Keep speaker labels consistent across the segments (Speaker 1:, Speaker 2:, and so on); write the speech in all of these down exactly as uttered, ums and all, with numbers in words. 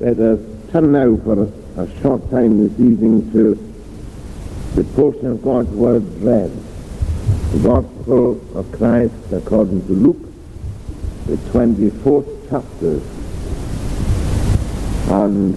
Speaker 1: Let us turn now for a short time this evening to the portion of God's Word read, the Gospel of Christ according to Luke, the twenty-fourth chapter, and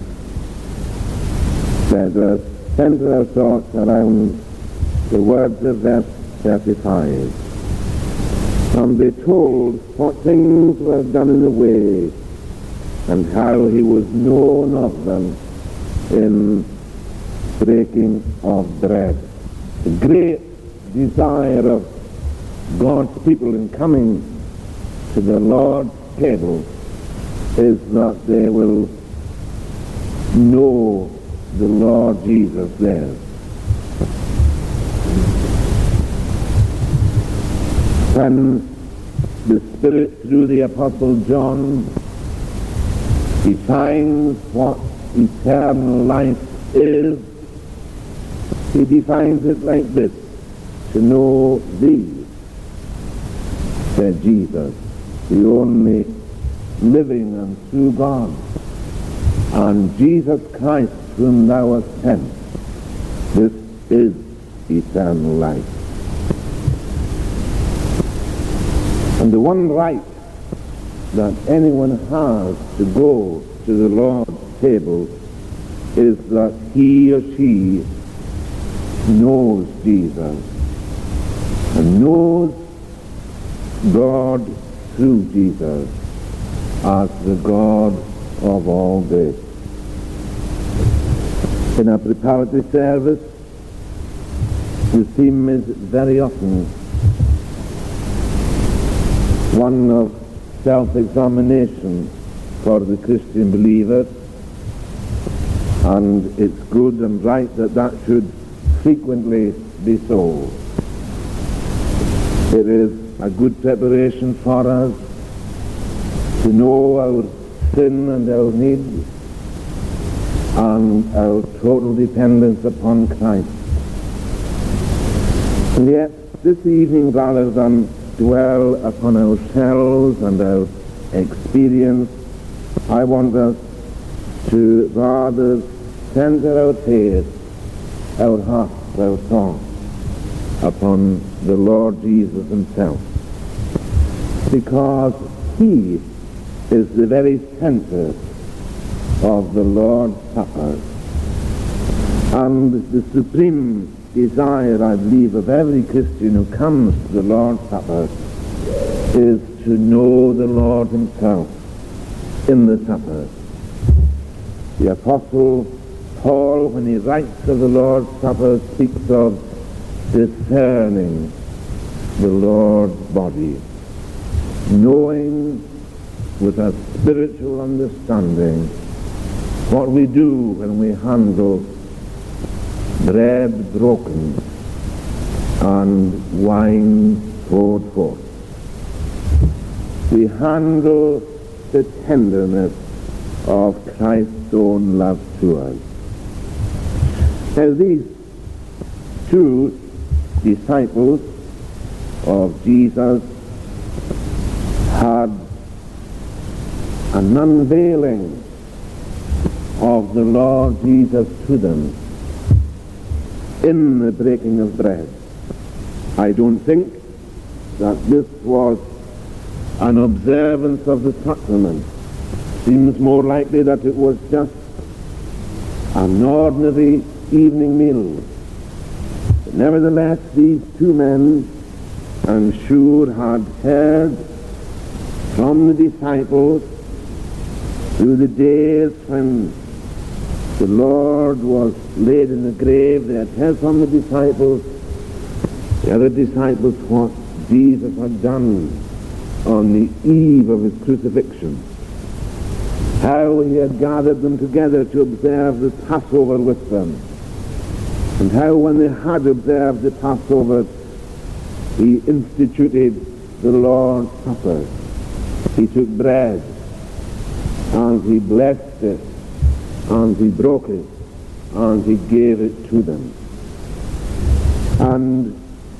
Speaker 1: let us center our thoughts around the words of verse thirty-five. And be told what things were done in the way, and how he was known of them in breaking of bread. The great desire of God's people in coming to the Lord's table is that they will know the Lord Jesus there. When the Spirit, through the Apostle John, defines what eternal life is, he defines it like this: to know thee, said Jesus, the only living and true God, and Jesus Christ whom thou hast sent. This is eternal life. And the one right that anyone has to go to the Lord's table is that he or she knows Jesus and knows God through Jesus as the God of all grace. In a preparatory service, the theme is very often one of self-examination for the Christian believer, and it's good and right that that should frequently be so. It is a good preparation for us to know our sin and our need and our total dependence upon Christ. And yet, this evening, rather than dwell upon ourselves and our experience, I want us to rather center our faith, our hearts, our thoughts upon the Lord Jesus himself, because he is the very center of the Lord's Supper, and the supreme desire, I believe, of every Christian who comes to the Lord's Supper is to know the Lord himself in the supper. The Apostle Paul, when he writes of the Lord's Supper, speaks of discerning the Lord's body, knowing with a spiritual understanding what we do when we handle bread broken and wine poured forth. We handle the tenderness of Christ's own love to us. Now, these two disciples of Jesus had an unveiling of the Lord Jesus to them in the breaking of bread. I don't think that this was an observance of the sacrament. Seems more likely that it was just an ordinary evening meal. But nevertheless, these two men, I'm sure, had heard from the disciples through the days when the Lord was laid in the grave. They had heard from the disciples, the other disciples, what Jesus had done on the eve of his crucifixion, how he had gathered them together to observe the Passover with them, and how when they had observed the Passover, he instituted the Lord's Supper. He took bread, and he blessed it, and he broke it, and he gave it to them. And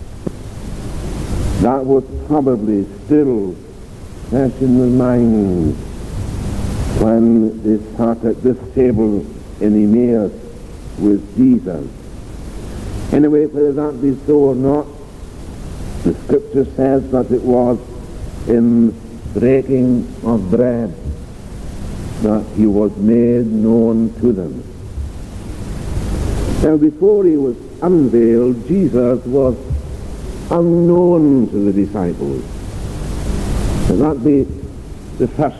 Speaker 1: that was probably still fresh in their minds when they sat at this table in Emmaus with Jesus. Anyway, whether that be so or not, the scripture says that it was in breaking of bread that he was made known to them. Now, before he was unveiled, Jesus was unknown to the disciples. So that be the first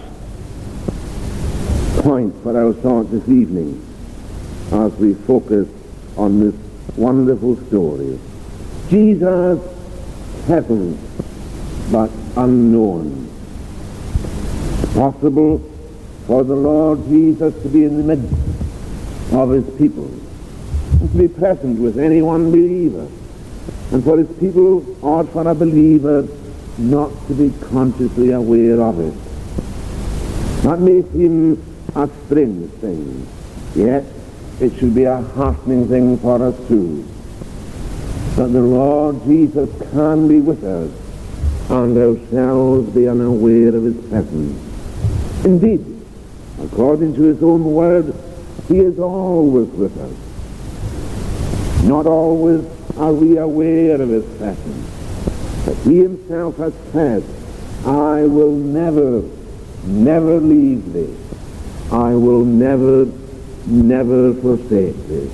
Speaker 1: point for our thought this evening as we focus on this wonderful story. Jesus present but unknown. Possible for the Lord Jesus to be in the midst of his people and to be present with any one believer, and for his people or for a believer not to be consciously aware of it. That may seem a strange thing, yet it should be a heartening thing for us too, that the Lord Jesus can be with us and ourselves be unaware of his presence. Indeed, according to his own word, he is always with us. Not always are we aware of his presence, but he himself has said, I will never, never leave thee. I will never, never forsake thee.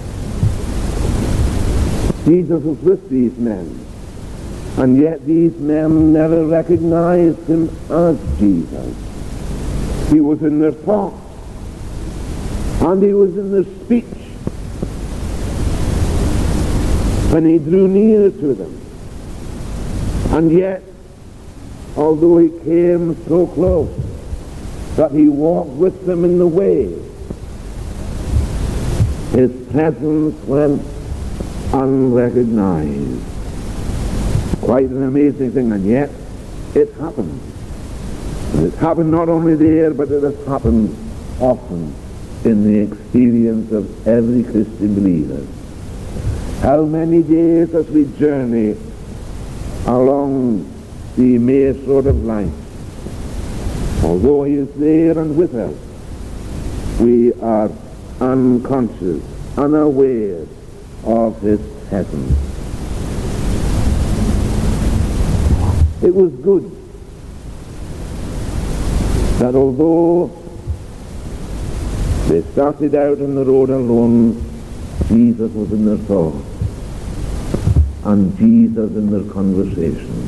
Speaker 1: Jesus was with these men, and yet these men never recognized him as Jesus. He was in their thoughts, and he was in their speech when he drew near to them. And yet, although he came so close that he walked with them in the way, his presence went unrecognized. Quite an amazing thing, and yet it happened. And it happened not only there, but it has happened often in the experience of every Christian believer. How many days as we journey along the Emmaus road of life, although he is there and with us, we are unconscious, unaware of his presence. It was good that although they started out on the road alone, Jesus was in their thoughts and Jesus in their conversation.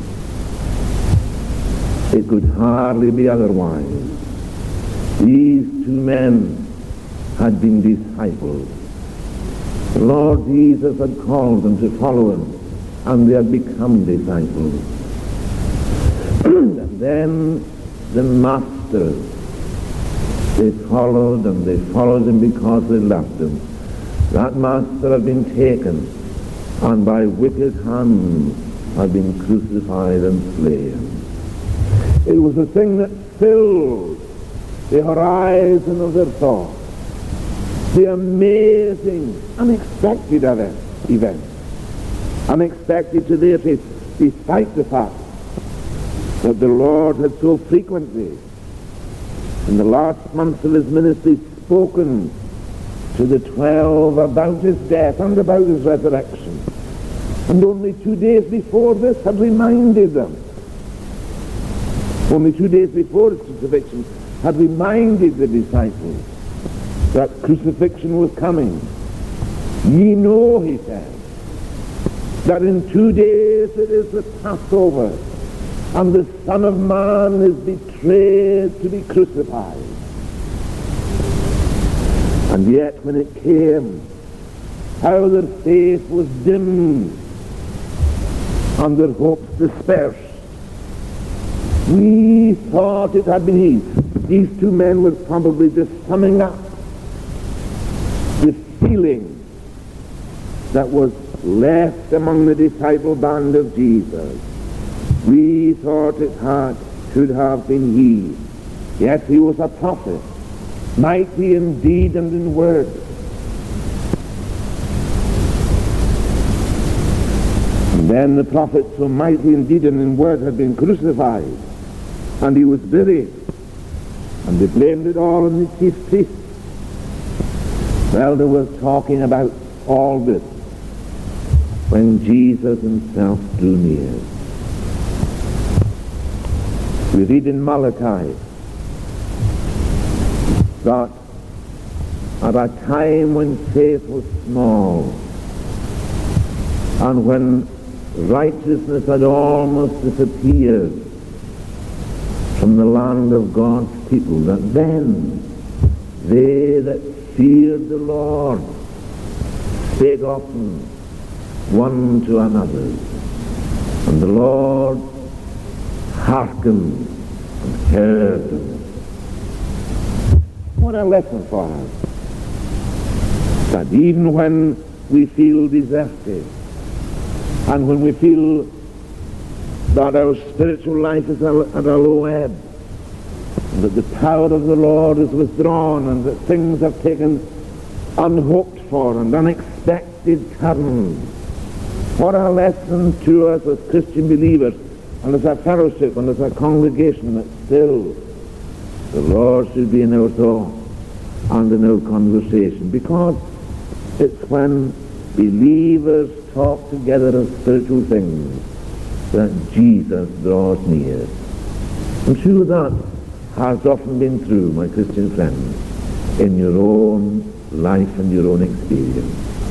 Speaker 1: It could hardly be otherwise. These two men had been disciples. The Lord Jesus had called them to follow him, and they had become disciples. And then the Master, they followed, and they followed him because they loved him. That Master had been taken, and by wicked hands had been crucified and slain. It was a thing that filled the horizon of their thought. The amazing, unexpected event. Unexpected to their faith, despite the fact that the Lord had so frequently, in the last months of his ministry, spoken to the twelve about his death and about his resurrection. And only two days before this had reminded them. Only two days before his crucifixion had reminded the disciples that crucifixion was coming. Ye know, he said, that in two days it is the Passover, and the Son of Man is betrayed to be crucified. And yet when it came, how their faith was dimmed and their hopes dispersed. We thought it had been he. These two men were probably just summing up the feeling that was left among the disciple band of Jesus. We thought it had, should have been he. Yes, he was a prophet, mighty in deed and in word. And then the prophet, so mighty in deed and in word, had been crucified, and he was buried. And they blamed it all on the chief priests. Well, they were talking about all this when Jesus himself drew near. We read in Malachi that at a time when faith was small and when righteousness had almost disappeared from the land of God's people, that then they that feared the Lord spake often one to another, and the Lord hearkened and heard them. What a lesson for us, that even when we feel deserted and when we feel that our spiritual life is at a low ebb, and that the power of the Lord is withdrawn, and that things have taken unhoped for and unexpected turns, what a lesson to us as Christian believers and as a fellowship and as a congregation, that still the Lord should be in our thought and in our conversation, because it's when believers talk together of spiritual things that Jesus draws near. I'm sure that has often been true, my Christian friends, in your own life and your own experience.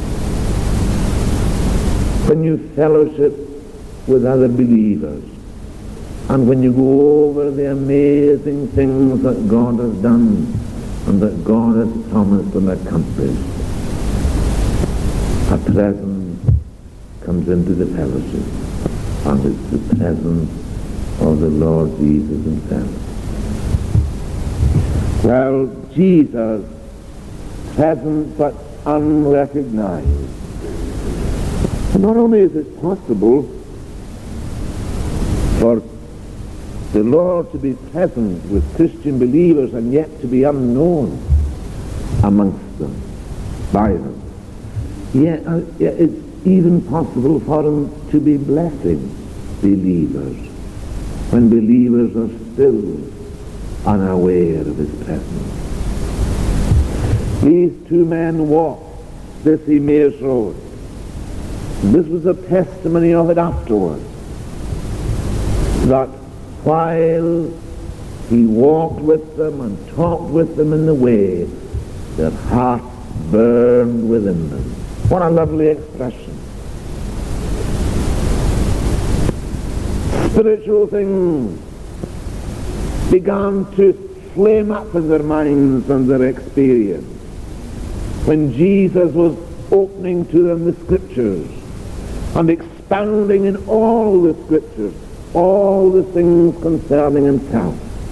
Speaker 1: When you fellowship with other believers, and when you go over the amazing things that God has done and that God has promised and accomplished, a presence comes into the fellowship, and it's the presence of the Lord Jesus himself. Well, Jesus, present but unrecognized. And not only is it possible for the Lord to be present with Christian believers and yet to be unknown amongst them, by them, yet, uh, yet it's even possible for him to be blessing believers when believers are still unaware of his presence. These two men walked this Emmaus road. This was a testimony of it afterwards, that while he walked with them and talked with them in the way, their hearts burned within them. What a lovely expression. Spiritual things began to flame up in their minds and their experience when Jesus was opening to them the Scriptures and expounding in all the Scriptures all the things concerning himself.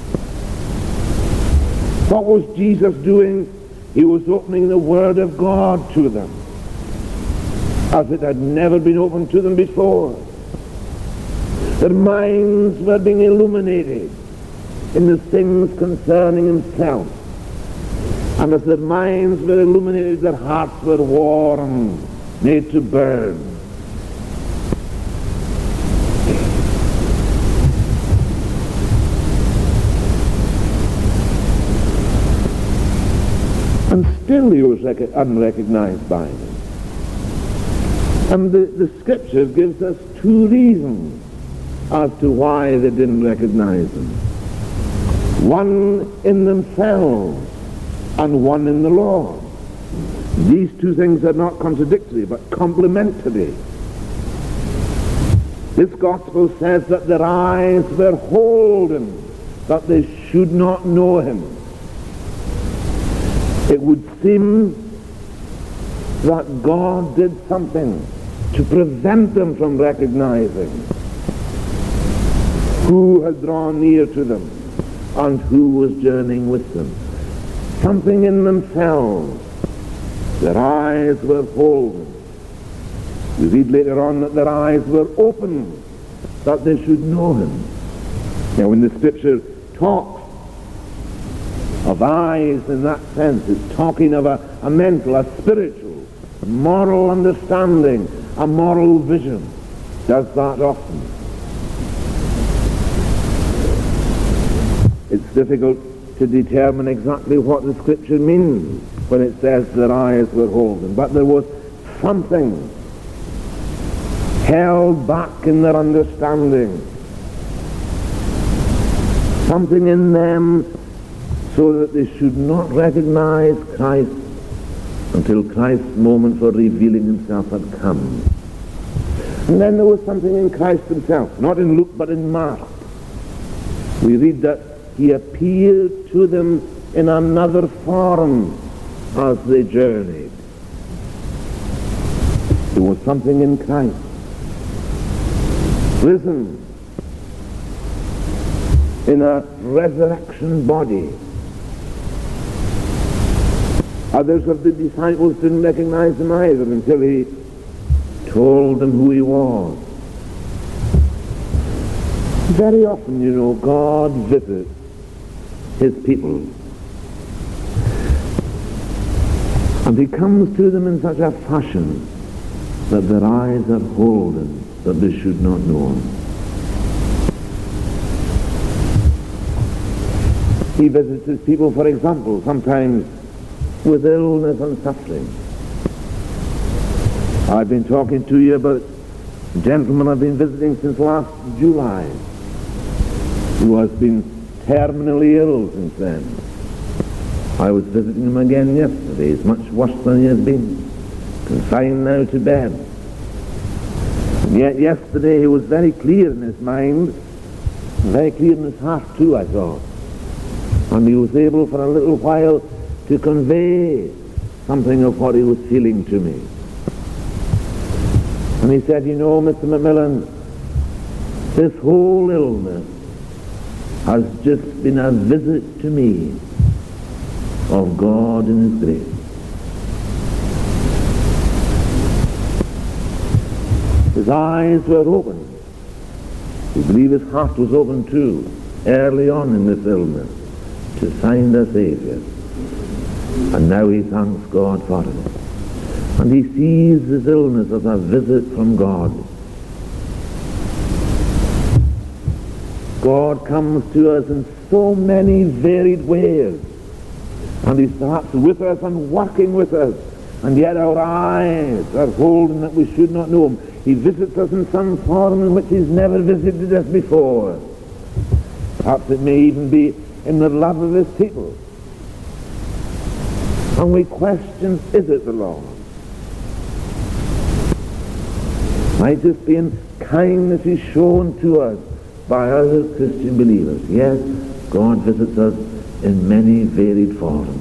Speaker 1: What was Jesus doing? He was opening the Word of God to them as it had never been opened to them before. Their minds were being illuminated in the things concerning himself. And as their minds were illuminated, their hearts were warmed, made to burn. And still he was rec- unrecognized by them. And the, the Scripture gives us two reasons as to why they didn't recognize him. One in themselves and one in the Lord. These two things are not contradictory but complementary. This gospel says that their eyes were holden, that they should not know him. It would seem that God did something to prevent them from recognizing who had drawn near to them and who was journeying with them. Something in themselves. Their eyes were holden. We read later on that their eyes were open, that they should know him. Now when the Scripture talks of eyes in that sense, it's talking of a, a mental, a spiritual, a moral understanding, a moral vision. Does that often. It's difficult to determine exactly what the Scripture means when it says their eyes were holden. But there was something held back in their understanding, something in them so that they should not recognize Christ until Christ's moment for revealing himself had come. And then there was something in Christ himself, not in Luke but in Mark. We read that he appeared to them in another form as they journeyed. There was something in Christ, risen in a resurrection body. Others of the disciples didn't recognize him either until he told them who he was. Very often, you know, God visits his people. And he comes to them in such a fashion that their eyes are holden, that they should not know him. He visits his people, for example, sometimes with illness and suffering. I've been talking to you about a gentleman I've been visiting since last July, who has been terminally ill since then. I was visiting him again yesterday. He's much worse than he has been, confined now to bed. And yet yesterday he was very clear in his mind, very clear in his heart too, I thought. And he was able for a little while to convey something of what he was feeling to me. And he said, you know, Mister Macmillan, this whole illness has just been a visit to me of God in his grace. His eyes were open. We believe his heart was open too, early on in this illness, to find a Savior. And now he thanks God for it. And he sees this illness as a visit from God. God comes to us in so many varied ways. And he's perhaps with us and working with us. And yet our eyes are holding that we should not know him. He visits us in some form in which he's never visited us before. Perhaps it may even be in the love of his people. And we question, is it the Lord? Might this be in kindness he's shown to us by other Christian believers? Yes, God visits us in many varied forms.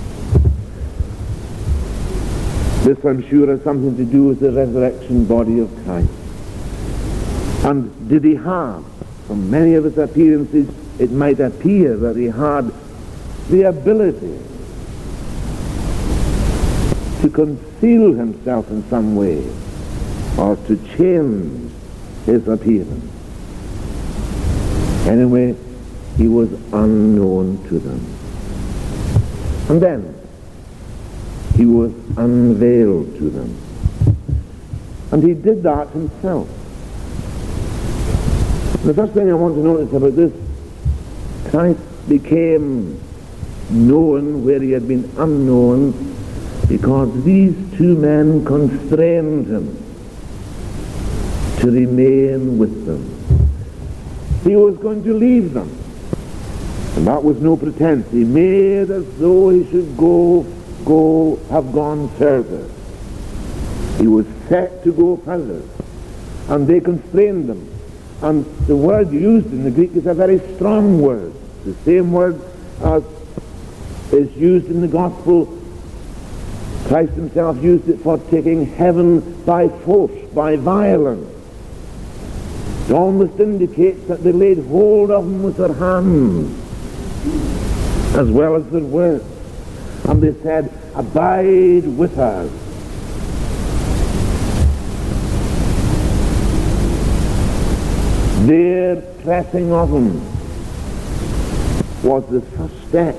Speaker 1: This, I'm sure, has something to do with the resurrection body of Christ. And did he have, from many of his appearances, it might appear that he had the ability to conceal himself in some way or to change his appearance. Anyway, he was unknown to them. And then he was unveiled to them. And he did that himself. The first thing I want to notice about this, Christ became known where he had been unknown because these two men constrained him to remain with them. He was going to leave them, and that was no pretense. He made as though he should go, go, have gone further. He was set to go further, and they constrained him. And the word used in the Greek is a very strong word, the same word as is used in the gospel. Christ himself used it for taking heaven by force, by violence. It almost indicates that they laid hold of him with their hands as well as their words. And they said, abide with us. Their pressing of him was the first step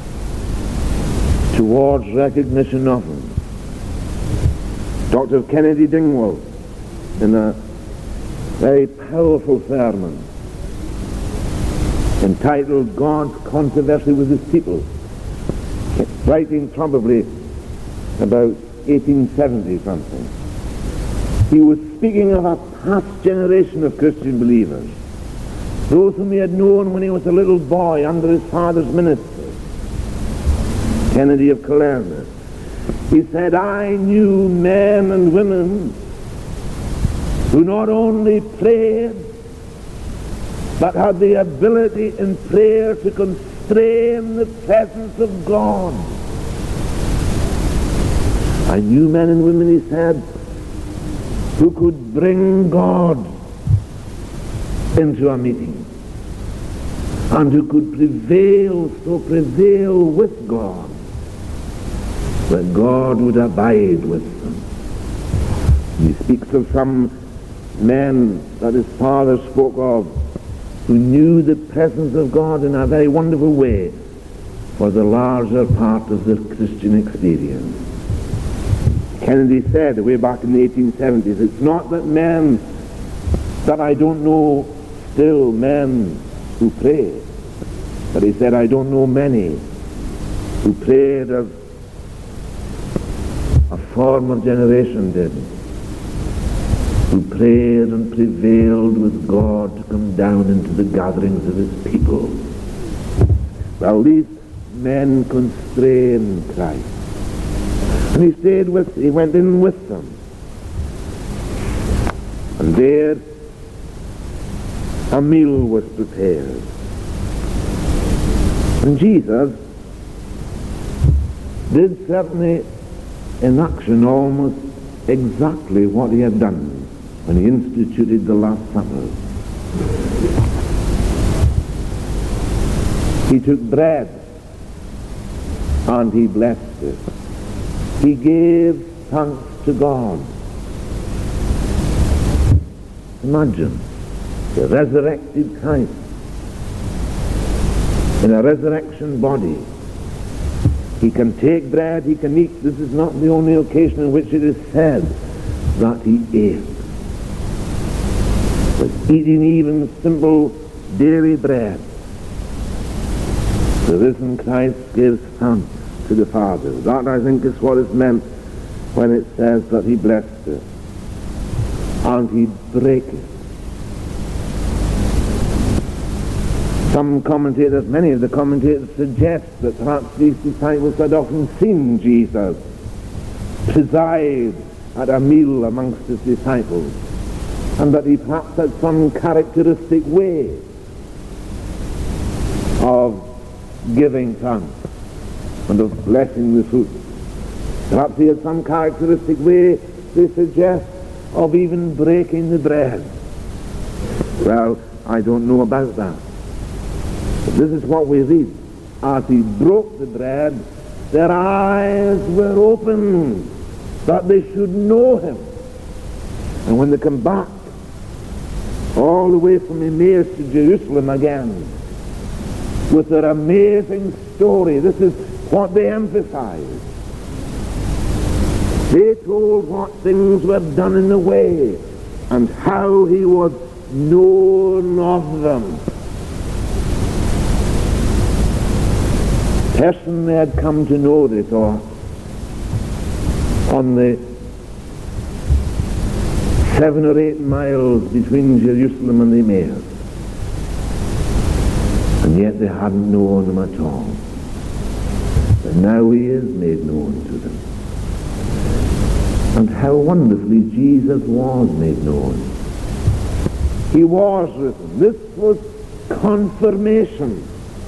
Speaker 1: towards recognition of him. Doctor Kennedy Dingwall, in a very powerful sermon entitled God's Controversy with His People, writing probably about eighteen seventy something. He was speaking of a past generation of Christian believers, those whom he had known when he was a little boy under his father's ministry, Kennedy of Killarney. He said, I knew men and women who not only prayed, but had the ability in prayer to constrain the presence of God. I knew men and women, he said, who could bring God into a meeting and who could prevail, so prevail with God, that God would abide with them. He speaks of some men that his father spoke of who knew the presence of God in a very wonderful way for the larger part of their Christian experience. Kennedy said way back in the eighteen seventies, it's not that men that I don't know still men who pray, but he said I don't know many who prayed as a former generation did, who prayed and prevailed with God to come down into the gatherings of his people. Well, these men constrained Christ. And he stayed with, he went in with them. And there a meal was prepared. And Jesus did certainly in action almost exactly what he had done when he instituted the Last Supper. He took bread and he blessed it. He gave thanks to God. Imagine the resurrected Christ in a resurrection body. He can take bread, he can eat. This is not the only occasion in which it is said that he ate. But eating even simple daily bread, the risen Christ gives thanks to the Father. That, I think, is what is meant when it says that he blessed it and he brake it. Some commentators, many of the commentators, suggest that perhaps these disciples had often seen Jesus preside at a meal amongst his disciples, and that he perhaps had some characteristic way of giving thanks and of blessing the food. Perhaps he had some characteristic way, they suggest, of even breaking the bread. Well, I don't know about that. But this is what we read. As he broke the bread, their eyes were opened that they should know him. And when they come back all the way from Emmaus to Jerusalem again with their amazing story, this is what they emphasized. They told what things were done in the way and how he was known of them. Person they had come to know, they thought, on the seven or eight miles between Jerusalem and Emmaus, and yet they hadn't known him at all. But now he is made known to them. And how wonderfully Jesus was made known. He was with them. This was confirmation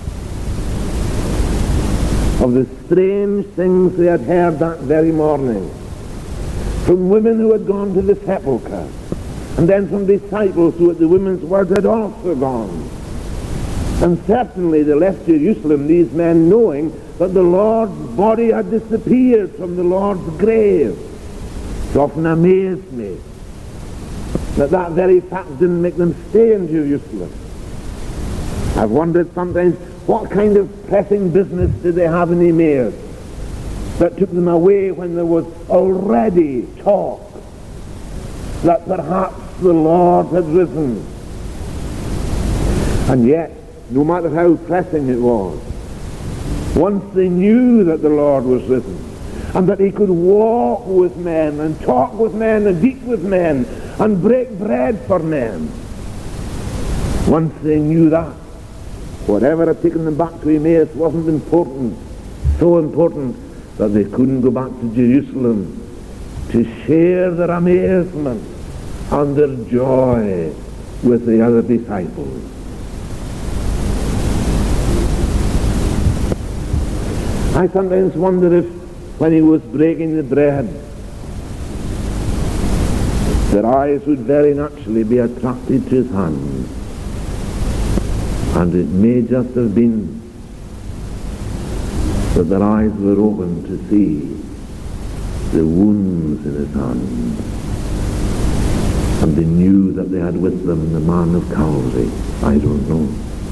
Speaker 1: of the strange things they had heard that very morning from women who had gone to the sepulchre, and then from disciples who at the women's word had also gone. And certainly they left Jerusalem, these men, knowing that the Lord's body had disappeared from the Lord's grave. It often amazed me that that very fact didn't make them stay in Jerusalem. I've wondered sometimes, what kind of pressing business did they have in Emmaus that took them away when there was already talk that perhaps the Lord had risen? And yet, no matter how pressing it was. Once they knew that the Lord was risen, and that he could walk with men and talk with men and eat with men and break bread for men. Once they knew that, whatever had taken them back to Emmaus wasn't important, so important that they couldn't go back to Jerusalem to share their amazement and their joy with the other disciples. I sometimes wonder if when he was breaking the bread, their eyes would very naturally be attracted to his hands. And it may just have been that their eyes were open to see the wounds in his hands. And they knew that they had with them the man of Calvary. I don't know.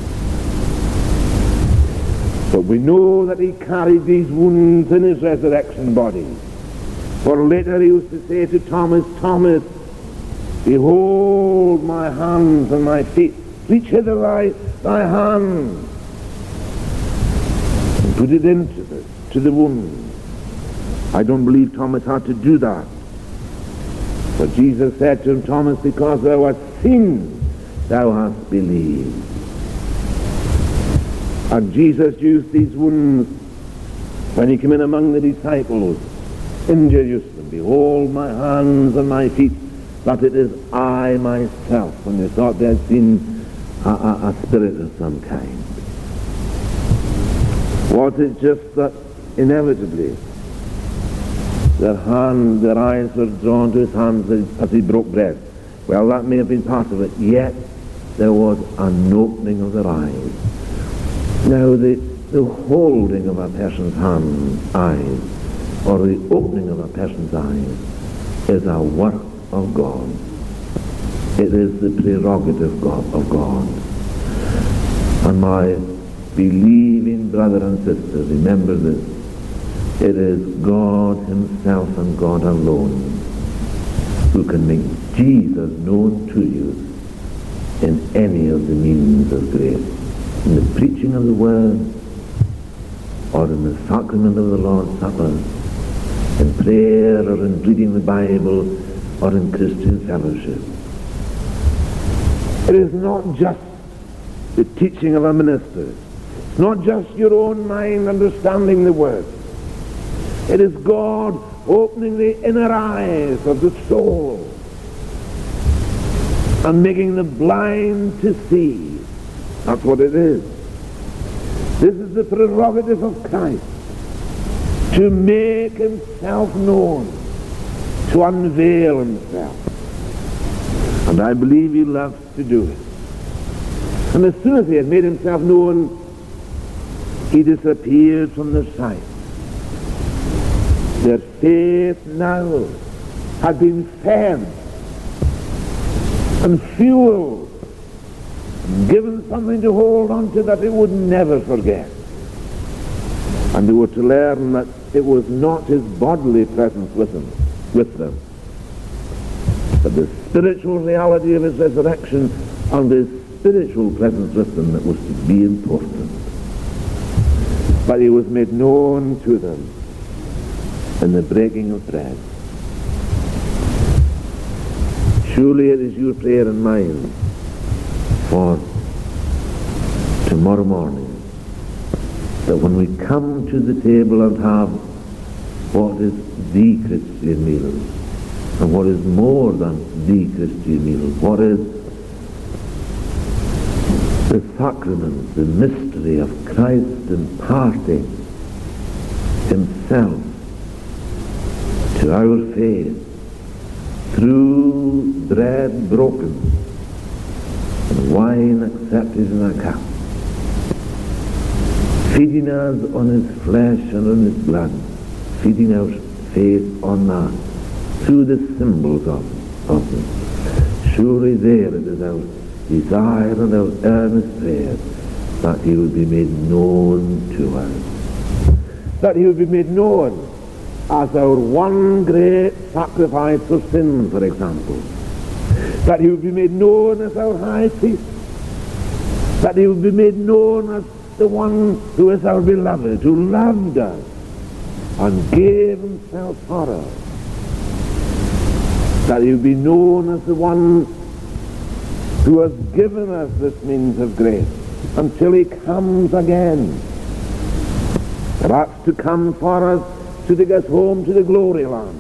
Speaker 1: But we know that he carried these wounds in his resurrection body. For later he used to say to Thomas, Thomas, behold my hands and my feet. Reach hither thy, thy hand. And put it into the, to the wound. I don't believe Thomas had to do that. But Jesus said to him, Thomas, because thou hast seen, thou hast believed. And Jesus used these wounds when he came in among the disciples in Jerusalem. Behold my hands and my feet, that it is I myself. When they thought they had seen a, a, a spirit of some kind. Was it just that inevitably their hand, their eyes were drawn to his hands as he broke bread? Well, that may have been part of it. Yet there was an opening of their eyes. Now, the, the holding of a person's hand, eyes, or the opening of a person's eyes, is a work of God. It is the prerogative God, of God. And my believing brother and sister, remember this. It is God himself and God alone who can make Jesus known to you in any of the means of grace. In the preaching of the Word, or in the sacrament of the Lord's Supper, in prayer, or in reading the Bible, or in Christian fellowship. It is not just the teaching of a minister. It's not just your own mind understanding the Word. It is God opening the inner eyes of the soul and making the blind to see. That's what it is. This is the prerogative of Christ, to make himself known, to unveil himself. And I believe he loves to do it. And as soon as he had made himself known, he disappeared from their sight. Their faith now had been fed and fueled, given something to hold on to that they would never forget. And they were to learn that it was not his bodily presence with them, with them, but the spiritual reality of his resurrection and his spiritual presence with them that was to be important. But he was made known to them in the breaking of bread. Surely it is your prayer and mine for tomorrow morning that when we come to the table and have what is the Christian meal, and what is more than the Christian meal, what is the sacrament, the mystery of Christ imparting himself to our faith through bread broken and wine accepted in a cup, feeding us on his flesh and on his blood, feeding our faith on that through the symbols of, of them. Surely there it is our desire and our earnest prayer that he would be made known to us, that he would be made known as our one great sacrifice for sin, for example, that he would be made known as our high priest, that he would be made known as the one who is our beloved, who loved us and gave himself for us. That he would be known as the one who has given us this means of grace until he comes again. Perhaps to come for us to take us home to the glory land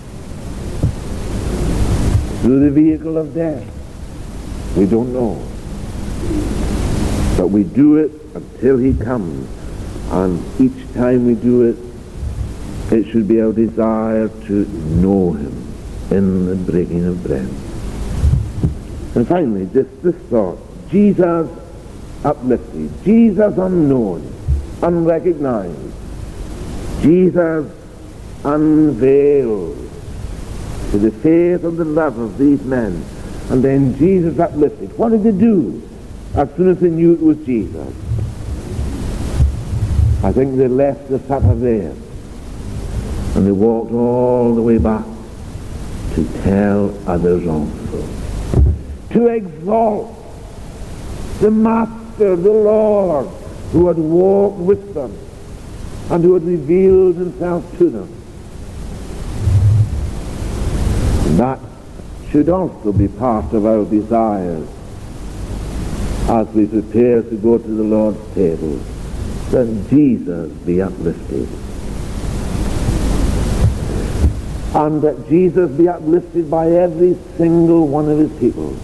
Speaker 1: through the vehicle of death. We don't know. But we do it until he comes. And each time we do it, it should be our desire to know him in the breaking of bread. And finally, just this thought. Jesus uplifted. Jesus unknown, unrecognized. Jesus unveiled to the faith and the love of these men. And then Jesus uplifted. What did they do as soon as they knew it was Jesus? I think they left the supper there and they walked all the way back to tell others also, to exalt the Master, the Lord, who had walked with them and who had revealed himself to them. And that should also be part of our desires as we prepare to go to the Lord's table, that Jesus be uplifted. And that Jesus be uplifted by every single one of his people.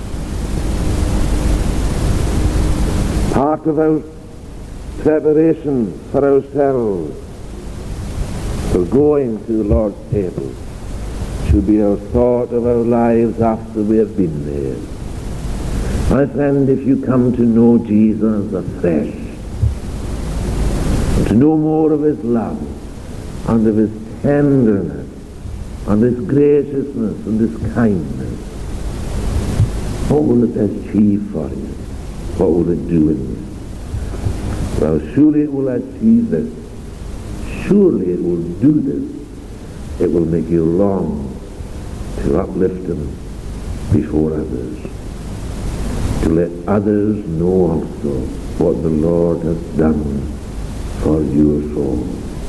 Speaker 1: Part of our preparation for ourselves for going to the Lord's table should be our thought of our lives after we have been there. My friend, if you come to know Jesus afresh, and to know more of his love, and of his tenderness, and his graciousness, and his kindness, what will it achieve for you? What will it do in you? Well, surely it will achieve this. Surely it will do this. It will make you long to uplift him before others, to let others know also what the Lord has done for your soul.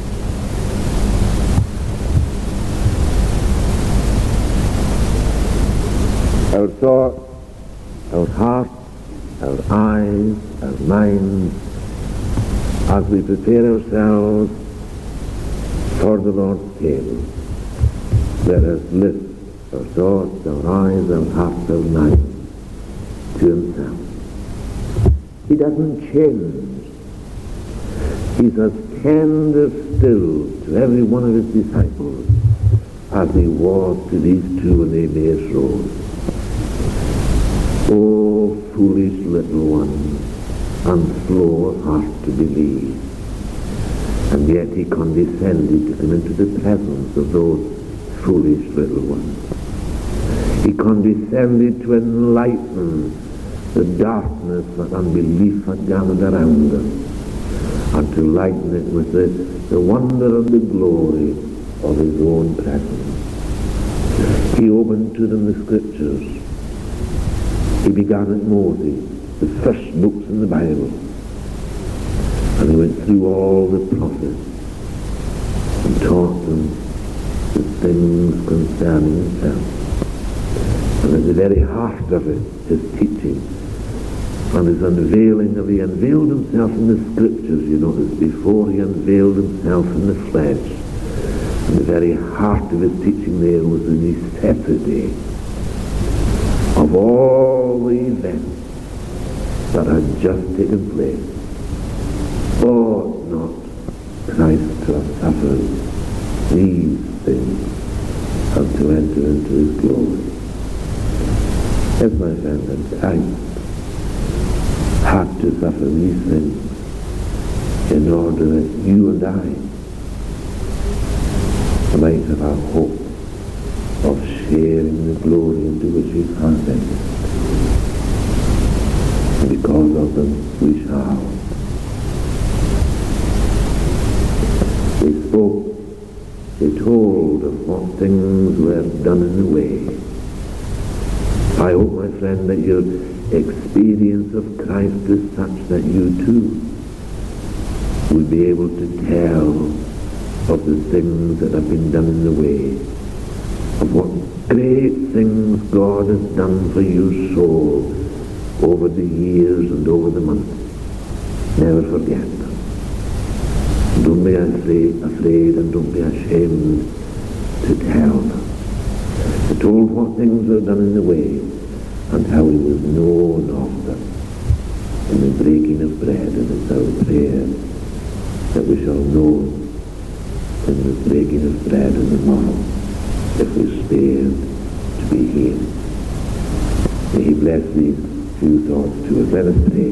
Speaker 1: Our thoughts, our hearts, our eyes, our minds, as we prepare ourselves for the Lord's table, let us lift our thoughts, our eyes, our hearts, our minds to himself. He doesn't change. He's as tender still to every one of his disciples as he was to these two on the Emmaus Road. Oh, foolish little ones, and slow of heart to believe. And yet he condescended to come into the presence of those foolish little ones. He condescended to enlighten the darkness that unbelief had gathered around them, and to lighten it with the, the wonder and the glory of his own presence. He opened to them the scriptures. He began at Moses, the first books in the Bible, and he went through all the prophets and taught them the things concerning himself. And at the very heart of it, his teaching and his unveiling of, he unveiled himself in the scriptures, you notice, before he unveiled himself in the flesh. And the very heart of his teaching there was the necessity of all the events that had just taken place. Ought not Christ to have suffered these things and to enter into his glory? Yes, my friend, and Christ had to suffer these things in order that you and I might have our hope of sharing the glory into which he has entered. And because of them we shall. They spoke, they told of what things were done in the way. I hope, my friend, that you're experience of Christ is such that you too will be able to tell of the things that have been done in the way, of what great things God has done for your soul over the years and over the months. Never forget them. Don't be afraid, afraid and don't be ashamed to tell them. To tell what things are done in the way and how he was known of them in the breaking of bread. And it's our prayer that we shall know in the breaking of bread in the morrow if we spared to be here. May he bless these few thoughts to us. Let us pray.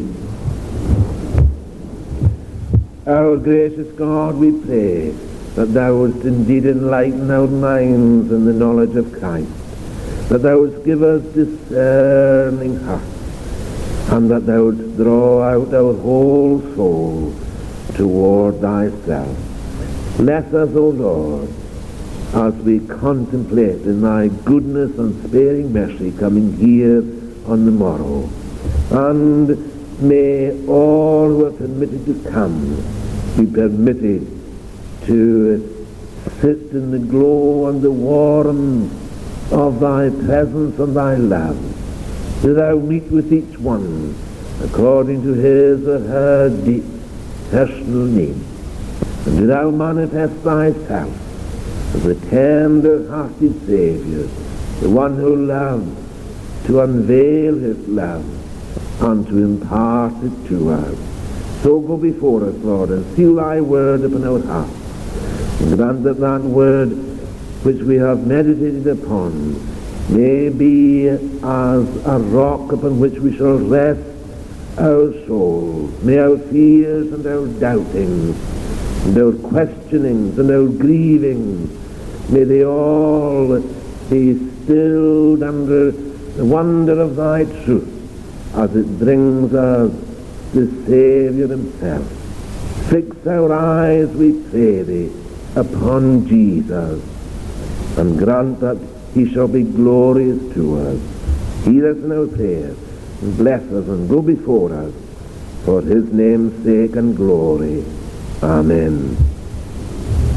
Speaker 1: Our gracious God, we pray that thou wouldst indeed enlighten our minds in the knowledge of Christ, that thou wouldst give us discerning hearts, and that thou wouldst draw out our whole soul toward thyself. Bless us, O Lord, as we contemplate in thy goodness and sparing mercy coming here on the morrow. And may all who are permitted to come be permitted to sit in the glow and the warmth of thy presence and thy love. Do thou meet with each one according to his or her deep personal need. And do thou manifest thyself as the tender-hearted Saviour, the one who loves to unveil his love and to impart it to us. So go before us, Lord, and seal thy word upon our hearts, and grant that that word which we have meditated upon may be as a rock upon which we shall rest our souls. May our fears and our doubtings and our questionings and our grievings, may they all be stilled under the wonder of thy truth as it brings us the Saviour himself. Fix our eyes, we pray thee, upon Jesus, and grant that he shall be glorious to us. Hear us in our prayers, and bless us, and go before us, for his name's sake and glory. Amen.